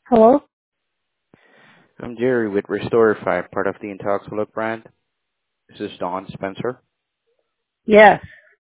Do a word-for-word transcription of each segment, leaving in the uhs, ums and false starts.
Hello? I'm Jerry with Restorify, part of the Intoxilog brand. This is Don Spencer. Yes.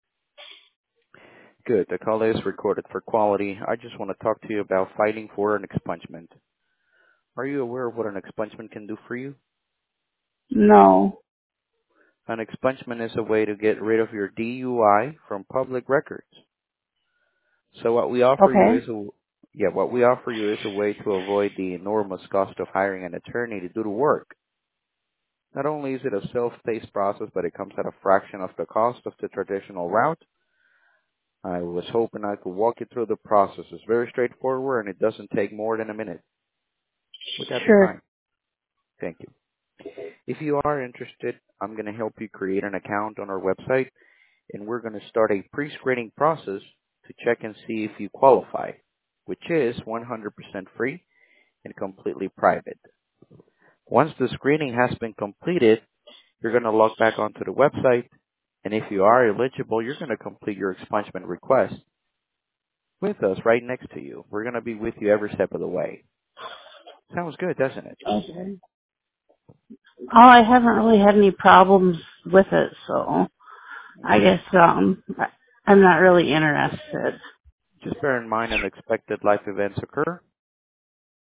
Good. The call is recorded for quality. I just want to talk to you about fighting for an expungement. Are you aware of what an expungement can do for you? No. An expungement is a way to get rid of your D U I from public records. So what we offer you Okay. is a yeah, what we offer you is a way to avoid the enormous cost of hiring an attorney to do the work. Not only is it a self-paced process, but it comes at a fraction of the cost of the traditional route. I was hoping I could walk you through the process. It's very straightforward and it doesn't take more than a minute. Would that be Sure. fine? Thank you. If you are interested, I'm going to help you create an account on our website and we're going to start a pre-screening process to check and see if you qualify, which is one hundred percent free and completely private. Once the screening has been completed, you're going to log back onto the website, and if you are eligible, you're going to complete your expungement request with us right next to you. We're going to be with you every step of the way. Sounds good, doesn't it? Okay. Oh, I haven't really had any problems with it, so I Okay. guess um I- I'm not really interested. Just bear in mind unexpected life events occur,